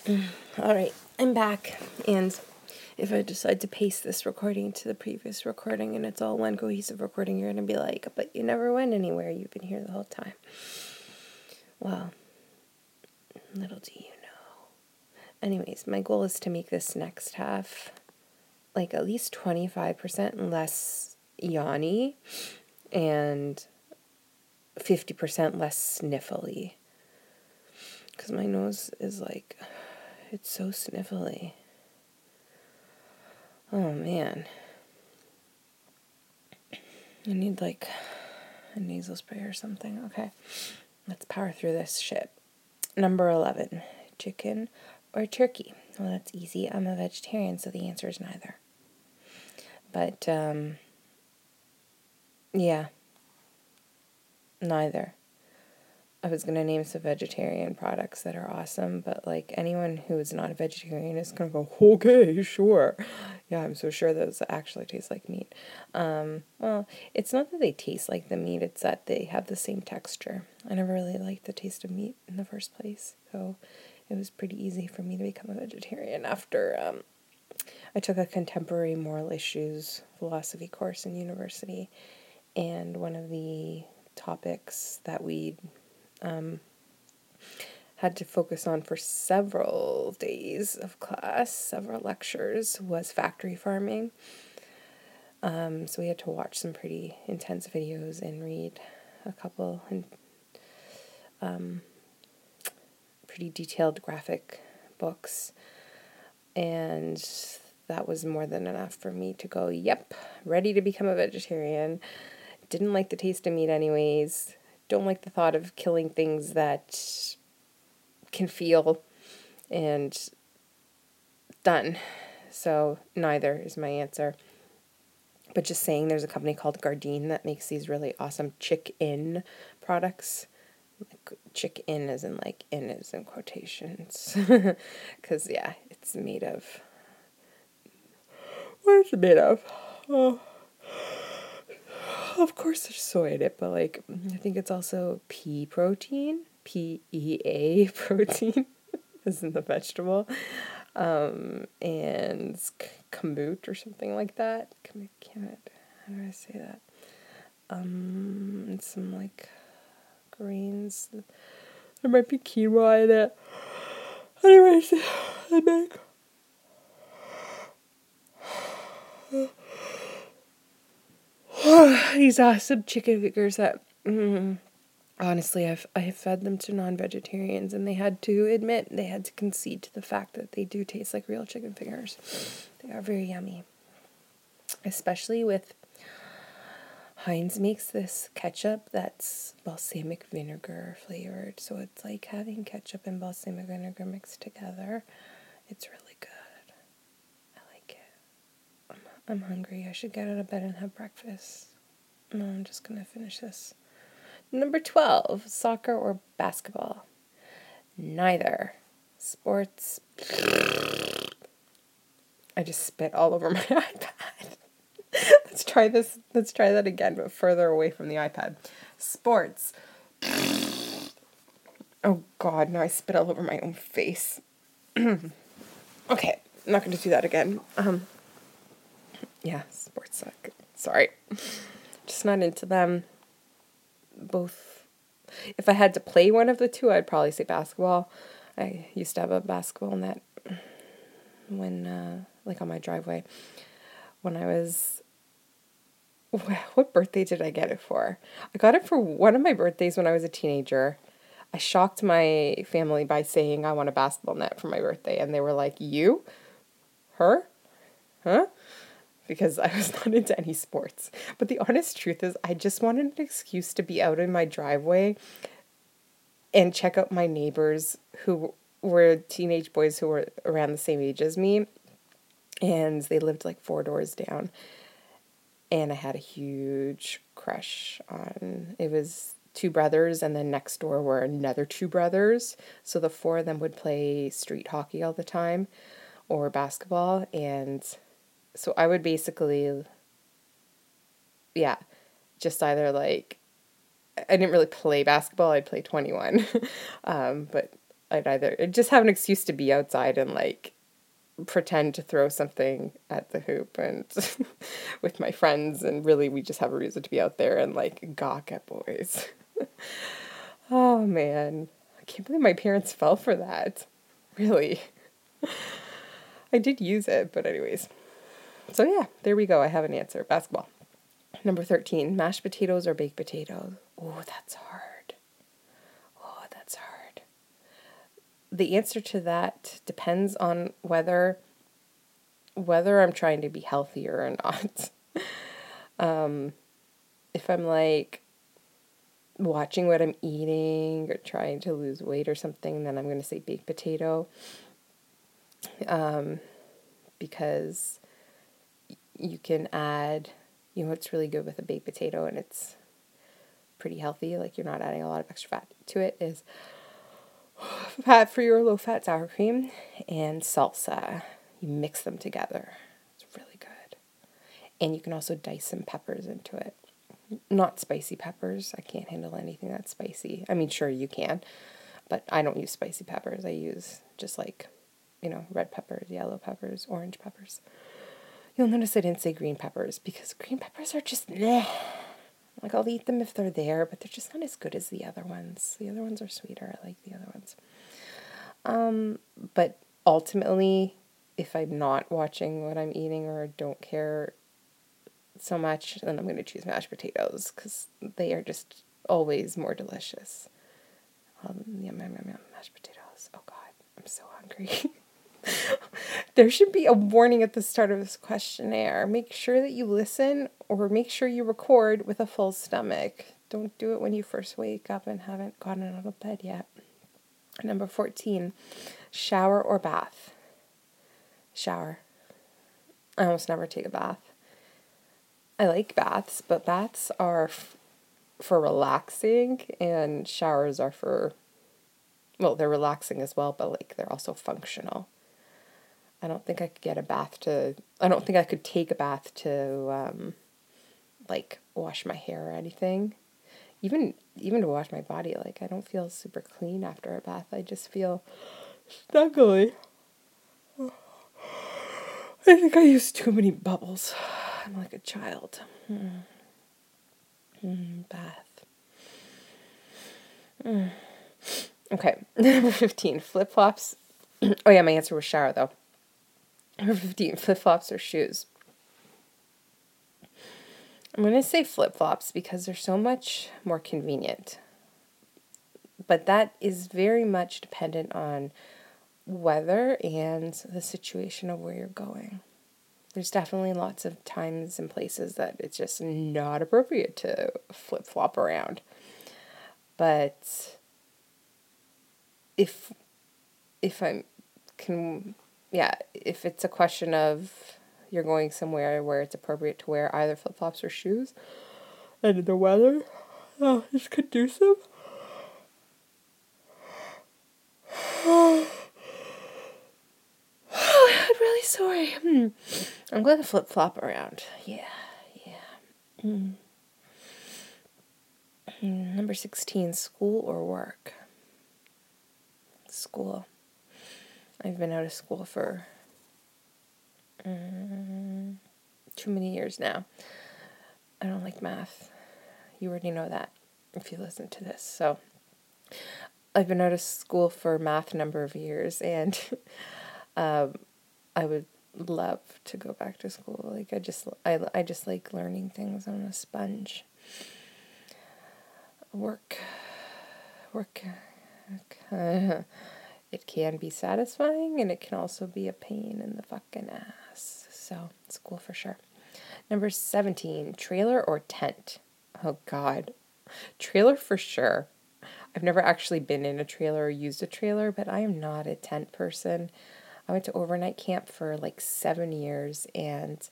All right, I'm back, and if I decide to paste this recording to the previous recording and it's all one cohesive recording, you're going to be like, but you never went anywhere, you've been here the whole time. Well, little do you know. Anyways, my goal is to make this next half like at least 25% less yawny and 50% less sniffly. Because my nose is like, it's so sniffly. Oh man. I need like a nasal spray or something. Okay, let's power through this shit. Number 11, chicken or turkey? Well, that's easy. I'm a vegetarian, so the answer is neither. But, yeah, neither. I was going to name some vegetarian products that are awesome, but like anyone who is not a vegetarian is going to go, okay, sure. Yeah, I'm so sure those actually taste like meat. Well, it's not that they taste like the meat, it's that they have the same texture. I never really liked the taste of meat in the first place, so it was pretty easy for me to become a vegetarian after I took a contemporary moral issues philosophy course in university, and one of the topics that we had to focus on for several days of class, several lectures, was factory farming. So we had to watch some pretty intense videos and read a couple pretty detailed graphic books. And that was more than enough for me to go, yep, ready to become a vegetarian. Didn't like the taste of meat anyways. Don't like the thought of killing things that can feel, and done. So neither is my answer. But just saying, there's a company called Gardein that makes these really awesome chick-in products. Like, chick-in as in like in is in quotations. Because, yeah, it's made of... What is it made of? Oh, of course there's soy in it, but like, I think it's also pea protein. PEA protein, as in the vegetable. And kamut or something like that. Kamut, how do I say that? And some like grains. There might be quinoa in it. Anyways, I make these awesome chicken fingers that honestly I've fed them to non-vegetarians, and they had to admit, they had to concede to the fact that they do taste like real chicken fingers. They are very yummy, especially with Heinz makes this ketchup that's balsamic vinegar flavored, so it's like having ketchup and balsamic vinegar mixed together. It's really good. I like it. I'm hungry. I should get out of bed and have breakfast. No, I'm just gonna finish this. Number 12, soccer or basketball? Neither. Sports. I just spit all over my iPad. Let's try this. Let's try that again, but further away from the iPad. Sports. Oh God, now I spit all over my own face. Okay, I'm not going to do that again. Yeah, sports suck. Sorry. Just not into them. Both. If I had to play one of the two, I'd probably say basketball. I used to have a basketball net when, like on my driveway, when I was... What birthday did I get it for? I got it for one of my birthdays when I was a teenager. I shocked my family by saying I want a basketball net for my birthday, and they were like, you? Her? Huh? Because I was not into any sports. But the honest truth is, I just wanted an excuse to be out in my driveway and check out my neighbors who were teenage boys who were around the same age as me, and they lived like 4 doors down. And I had a huge crush on, it was 2 brothers, and then next door were another 2 brothers. So the 4 of them would play street hockey all the time, or basketball. And so I would basically, yeah, just either like, I didn't really play basketball, I'd play 21. But I'd either just have an excuse to be outside and like pretend to throw something at the hoop and with my friends, and really we just have a reason to be out there and like gawk at boys. Oh man, I can't believe my parents fell for that. Really. I did use it, but anyways. So yeah, there we go. I have an answer. Basketball. Number 13, mashed potatoes or baked potatoes? Oh, that's hard. Oh, that's hard. The answer to that depends on whether I'm trying to be healthier or not. If I'm like watching what I'm eating or trying to lose weight or something, then I'm going to say baked potato. Because you can add, what's really good with a baked potato, and it's pretty healthy, like you're not adding a lot of extra fat to it, is fat-free or low-fat sour cream and salsa. You mix them together. It's really good. And you can also dice some peppers into it. Not spicy peppers. I can't handle anything that's spicy. I mean, sure, you can, but I don't use spicy peppers. I use just like, red peppers, yellow peppers, orange peppers. You'll notice I didn't say green peppers because green peppers are just bleh. Like, I'll eat them if they're there, but they're just not as good as the other ones. The other ones are sweeter. I like the other ones. But ultimately, if I'm not watching what I'm eating or don't care so much, then I'm going to choose mashed potatoes because they are just always more delicious. Yum, yum, yum, yum, mashed potatoes. Oh, God, I'm so hungry. There should be a warning at the start of this questionnaire. Make sure that you listen or make sure you record with a full stomach. Don't do it when you first wake up and haven't gotten out of bed yet. Number 14, shower or bath? Shower. I almost never take a bath. I like baths, but baths are for relaxing and showers are for, well, they're relaxing as well, but like they're also functional. I don't think I could take a bath to, like, wash my hair or anything. Even to wash my body, like, I don't feel super clean after a bath. I just feel snuggly. I think I use too many bubbles. I'm like a child. Bath. Okay, number 15, flip-flops. Oh yeah, my answer was shower, though. Number 15, flip-flops or shoes? I'm going to say flip-flops because they're so much more convenient. But that is very much dependent on weather and the situation of where you're going. There's definitely lots of times and places that it's just not appropriate to flip-flop around. But if it's a question of you're going somewhere where it's appropriate to wear either flip-flops or shoes, and the weather is conducive, I'm really sorry. I'm going to flip-flop around. Yeah. Number 16, school or work? School. I've been out of school for too many years now. I don't like math. You already know that if you listen to this. So I've been out of school for a math number of years, and I would love to go back to school. Like, I just like learning things. I'm a sponge. Work. It can be satisfying, and it can also be a pain in the fucking ass. So, school for sure. Number 17, trailer or tent? Oh, God. Trailer for sure. I've never actually been in a trailer or used a trailer, but I am not a tent person. I went to overnight camp for like 7 years, and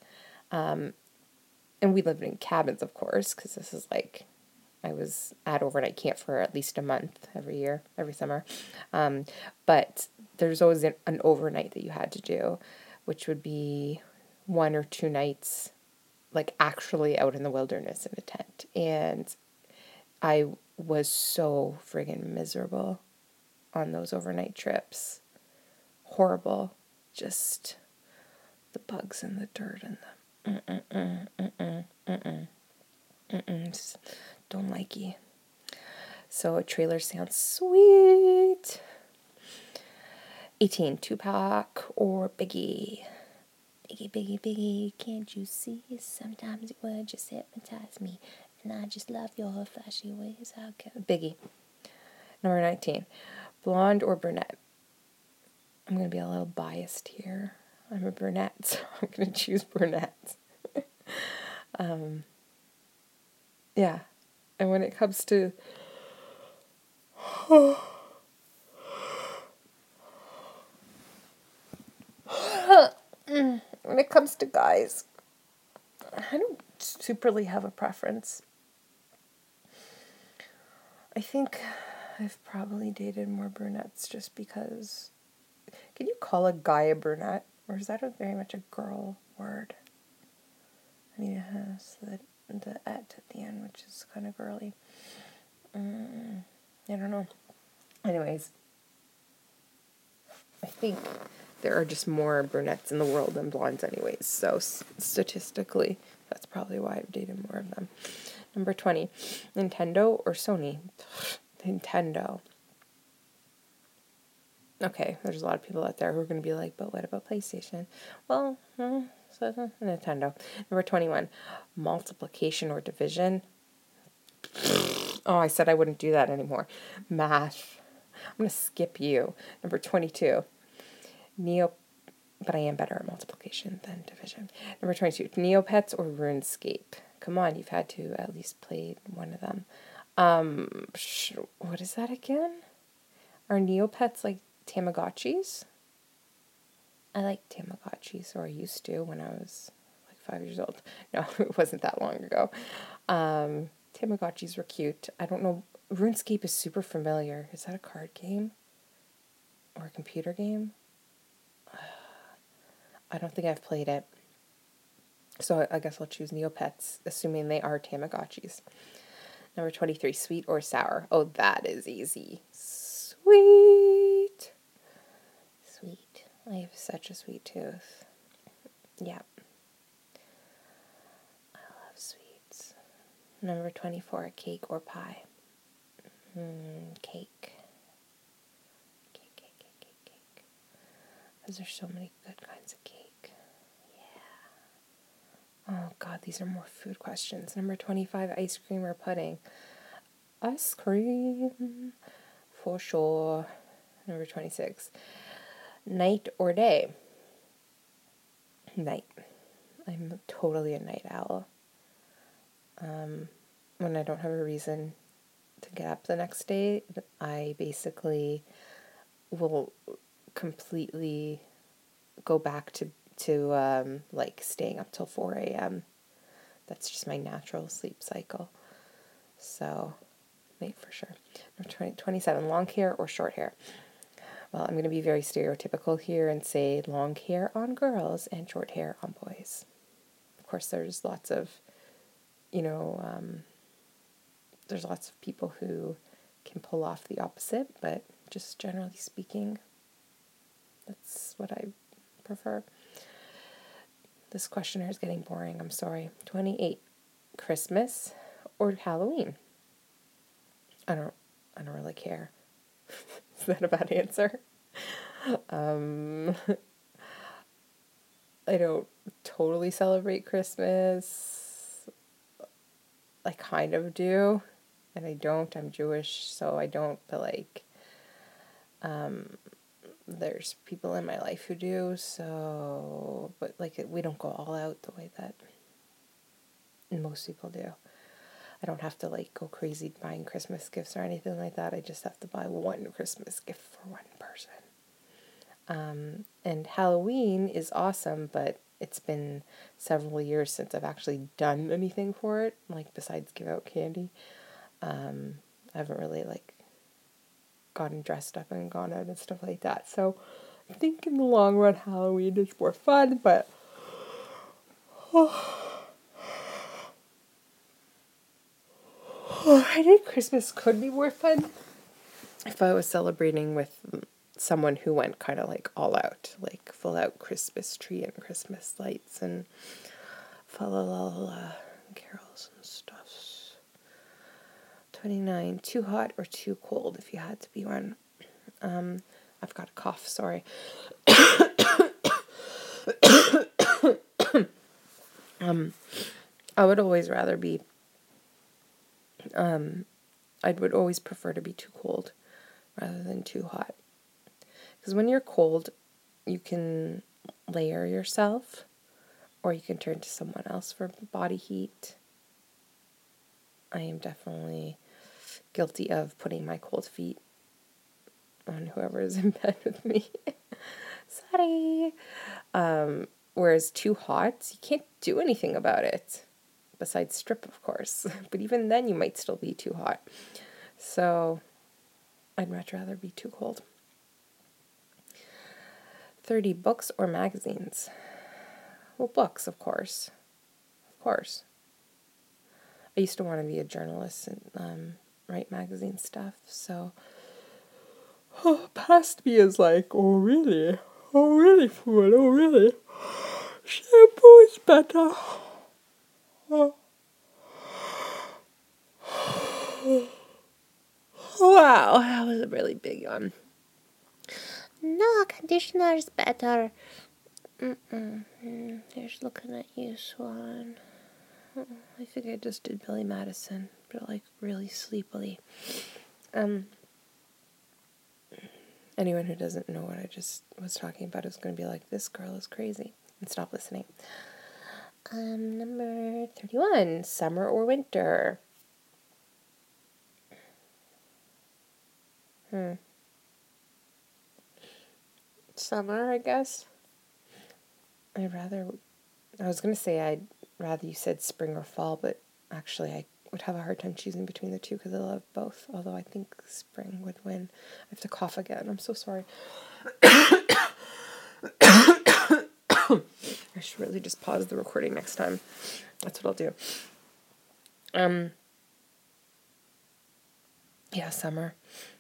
we lived in cabins, of course, because this is like, I was at overnight camp for at least a month every summer. But there's always an overnight that you had to do, which would be 1 or 2 nights, like actually out in the wilderness in a tent. And I was so friggin' miserable. on those overnight trips. Horrible. Just the bugs and the dirt and the just don't like you. So a trailer sounds sweet. 18, Tupac or Biggie? Biggie, Biggie, Biggie, can't you see? Sometimes your words just hypnotize me, and I just love your flashy ways. Biggie. Number 19, blonde or brunette? I'm going to be a little biased here. I'm a brunette, so I'm going to choose brunette. Yeah. And when it comes to... when it comes to guys, I don't superly have a preference. I think I've probably dated more brunettes just because... Can you call a guy a brunette? Or is that very much a girl word? I mean, it has the et at the end, which is kind of girly. I don't know. Anyways, I think there are just more brunettes in the world than blondes anyways. So statistically, that's probably why I've dated more of them. Number 20, Nintendo or Sony? Nintendo. Okay, there's a lot of people out there who are going to be like, but what about PlayStation? Well, Nintendo. Number 21, multiplication or division. Oh, I said I wouldn't do that anymore. Math. I'm going to skip you. Number 22, but I am better at multiplication than division. Number 22, Neopets or RuneScape? Come on, you've had to at least play one of them. What is that again? Are Neopets like Tamagotchis? I like Tamagotchis, or I used to when I was like 5 years old. No, it wasn't that long ago. Tamagotchis were cute. I don't know. RuneScape is super familiar. Is that a card game? Or a computer game? I don't think I've played it. So I guess I'll choose Neopets, assuming they are Tamagotchis. Number 23, sweet or sour? Oh, that is easy. Sweet. Sweet. I have such a sweet tooth. Yeah. I love sweets. Number 24, cake or pie? Cake. Cake. Because there's so many good kinds of cake. Yeah. Oh, God, these are more food questions. Number 25, ice cream or pudding? Ice cream. For sure. Number 26, night or day? Night. I'm totally a night owl. When I don't have a reason to get up the next day, I basically will completely go back to like staying up till 4 a.m. That's just my natural sleep cycle. So, night for sure. Number 27, long hair or short hair? Well, I'm going to be very stereotypical here and say long hair on girls and short hair on boys. Of course, there's lots of, there's lots of people who can pull off the opposite, but just generally speaking, that's what I prefer. This questionnaire is getting boring, I'm sorry. 28, Christmas or Halloween? I don't really care. Is that a bad answer? I don't totally celebrate Christmas. I kind of do, and I don't. I'm Jewish, so I don't, but like, there's people in my life who do, so, but like, we don't go all out the way that most people do. I don't have to like go crazy buying Christmas gifts or anything like that. I just have to buy one Christmas gift for one person. And Halloween is awesome, but it's been several years since I've actually done anything for it, like besides give out candy. I haven't really like gotten dressed up and gone out and stuff like that. So I think in the long run, Halloween is more fun, but I think Christmas could be more fun. if I was celebrating with someone who went kind of like all out, like full out Christmas tree and Christmas lights and fa la la la carols and stuff. 29, too hot or too cold if you had to be one. I've got a cough, sorry. I would always rather be, I would always prefer to be too cold rather than too hot. Because when you're cold, you can layer yourself, or you can turn to someone else for body heat. I am definitely guilty of putting my cold feet on whoever is in bed with me. Sorry. Whereas too hot, you can't do anything about it. Besides strip, of course. But even then, you might still be too hot. So, I'd much rather be too cold. 30, books or magazines? Well, books, of course. Of course. I used to want to be a journalist and write magazine stuff, so past me is like, oh really? Oh really, fool? Oh really? Shampoo is better. Oh. Wow, that was a really big one. No, conditioner's better. Here's looking at you, Swan. I think I just did Billy Madison, but like really sleepily. Anyone who doesn't know what I just was talking about is going to be like, this girl is crazy, and stop listening. Number 31, summer or winter? Summer, I guess. I was going to say I'd rather you said spring or fall, but actually I would have a hard time choosing between the two because I love both, although I think spring would win. I have to cough again. I'm so sorry. I should really just pause the recording next time. That's what I'll do. Yeah, summer.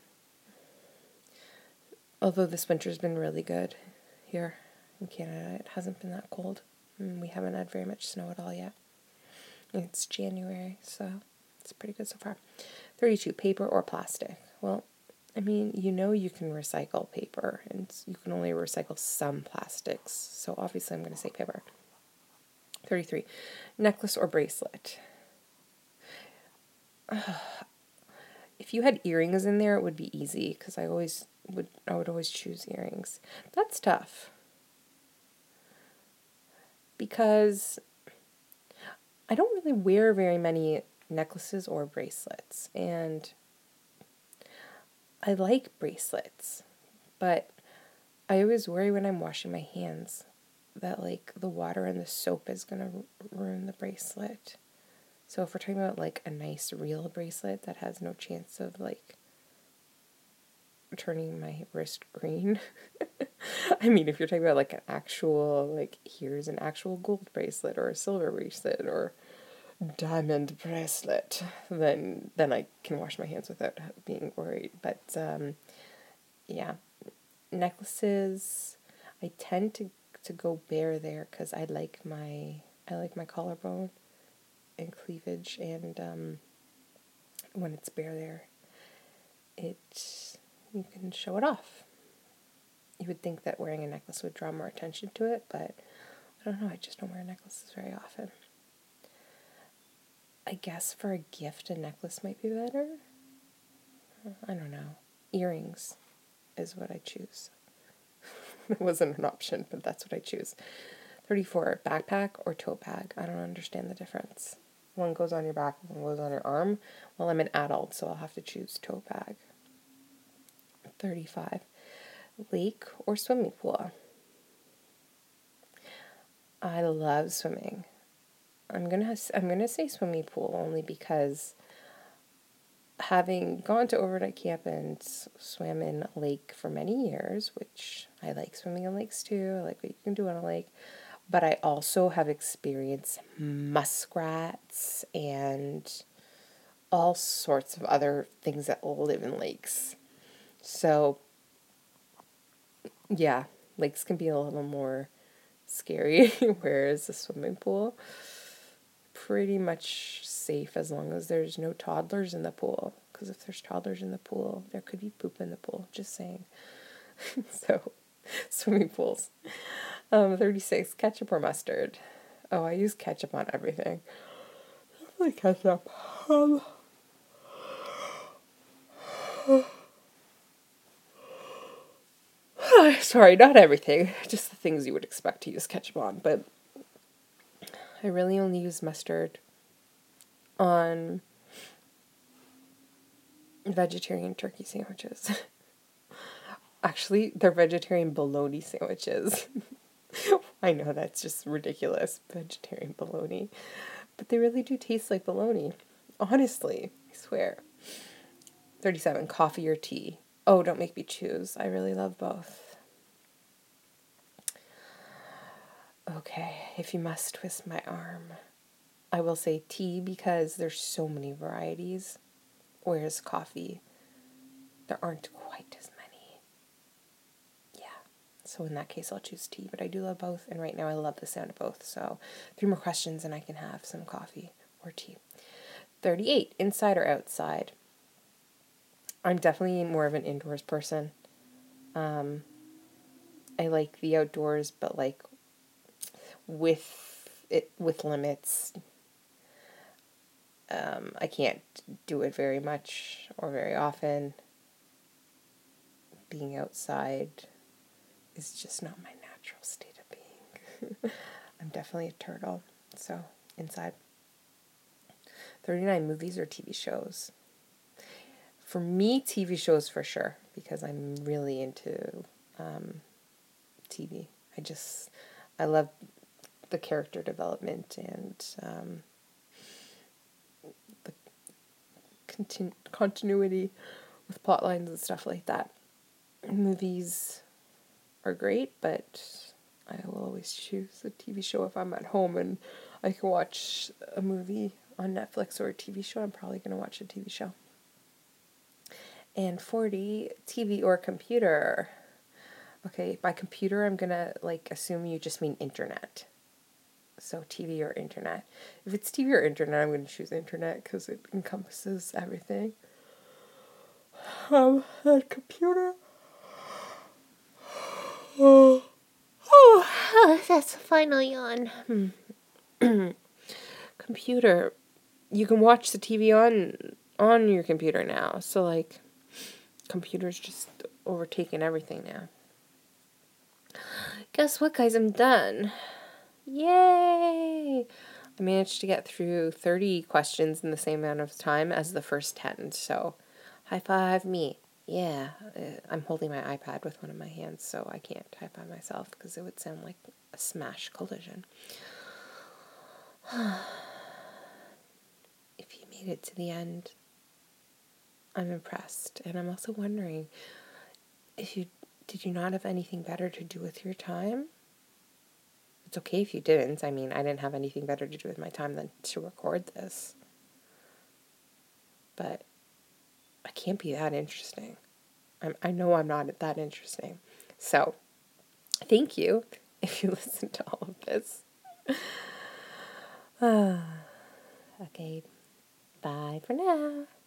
Although this winter's been really good here in Canada. It hasn't been that cold. We haven't had very much snow at all yet. It's January, so it's pretty good so far. 32, paper or plastic? Well, I mean, you can recycle paper, and you can only recycle some plastics, so obviously I'm going to say paper. 33, necklace or bracelet? If you had earrings in there, it would be easy, because I would always choose earrings. That's tough. Because I don't really wear very many necklaces or bracelets, and I like bracelets, but I always worry when I'm washing my hands that like the water and the soap is going to ruin the bracelet. So if we're talking about like a nice real bracelet that has no chance of like turning my wrist green. I mean, if you're talking about like an actual, like here's an actual gold bracelet or a silver bracelet or diamond bracelet, then I can wash my hands without being worried. But yeah, necklaces, I tend to go bare there because I like my collarbone and cleavage, and when it's bare there, you can show it off. You would think that wearing a necklace would draw more attention to it, but I don't know, I just don't wear necklaces very often. I guess for a gift, a necklace might be better. I don't know. Earrings is what I choose. It wasn't an option, but that's what I choose. 34, backpack or tote bag? I don't understand the difference. One goes on your back, one goes on your arm. Well, I'm an adult, so I'll have to choose tote bag. 35, lake or swimming pool? I love swimming. I'm gonna say swimming pool only because having gone to overnight camp and swam in a lake for many years, which I like swimming in lakes too. I like what you can do on a lake. But I also have experienced muskrats and all sorts of other things that live in lakes. So, yeah, lakes can be a little more scary, whereas a swimming pool, pretty much safe as long as there's no toddlers in the pool. Because if there's toddlers in the pool, there could be poop in the pool. Just saying. So, swimming pools. 36, ketchup or mustard? Oh, I use ketchup on everything. Definitely ketchup. Sorry, not everything. Just the things you would expect to use ketchup on. But I really only use mustard on vegetarian turkey sandwiches. Actually, they're vegetarian bologna sandwiches. I know that's just ridiculous, vegetarian bologna. But they really do taste like bologna. Honestly, I swear. 37, coffee or tea? Oh, don't make me choose. I really love both. Okay, if you must twist my arm, I will say tea because there's so many varieties, whereas coffee, there aren't quite as many. Yeah, so in that case, I'll choose tea, but I do love both, and right now I love the sound of both. So 3 more questions and I can have some coffee or tea. 38, inside or outside? I'm definitely more of an indoors person. I like the outdoors, but like with limits. I can't do it very much or very often. Being outside is just not my natural state of being. I'm definitely a turtle, so inside. 39, movies or TV shows? For me, TV shows for sure, because I'm really into TV. I love the character development and the continuity with plot lines and stuff like that. Movies are great, but I will always choose a TV show if I'm at home and I can watch a movie on Netflix or a TV show. I'm probably going to watch a TV show. And 40, TV or computer? Okay, by computer, I'm going to assume you just mean internet. So TV or internet. If it's TV or internet, I'm going to choose internet because it encompasses everything. And computer. Oh, that's a final yawn. Computer. You can watch the TV on your computer now. So computer's just overtaken everything now. Guess what, guys? I'm done. Yay! I managed to get through 30 questions in the same amount of time as the first 10. So, high five me. Yeah, I'm holding my iPad with one of my hands, so I can't type by myself because it would sound like a smash collision. If you made it to the end, I'm impressed. And I'm also wondering, did you not have anything better to do with your time? It's okay if you didn't. I mean, I didn't have anything better to do with my time than to record this. But I can't be that interesting. I know I'm not that interesting. So, thank you if you listened to all of this. Okay, bye for now.